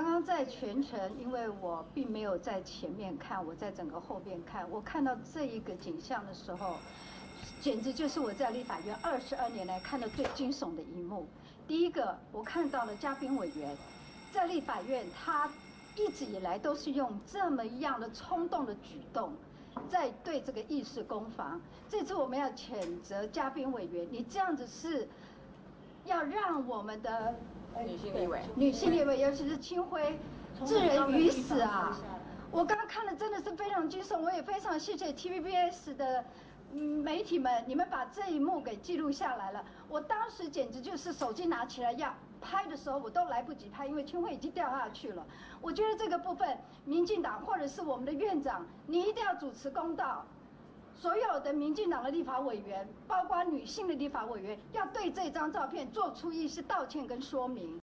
刚在全程，因为我并没有在前面看，我在整个后边看。我看到这一个景象的时候，简直就是我在立法院22年来看到最惊悚的一幕。第一个，我看到了嘉宾委员在立法院，他一直以来都是用这么样的冲动的举动，在对这个议事攻防。这次我们要谴责嘉宾委员，你这样子是要让我们的女性立委，尤其是清辉，置人于死啊！我刚刚看了真的是非常惊悚，我也非常谢谢 TVBS 的媒体们，你们把这一幕给记录下来了。我当时简直就是手机拿起来要拍的时候，我都来不及拍，因为清辉已经掉下去了。我觉得这个部分，民进党或者是我们的院长，你一定要主持公道。所有的民进党的立法委员，包括女性的立法委员，要对这张照片做出一些道歉跟说明。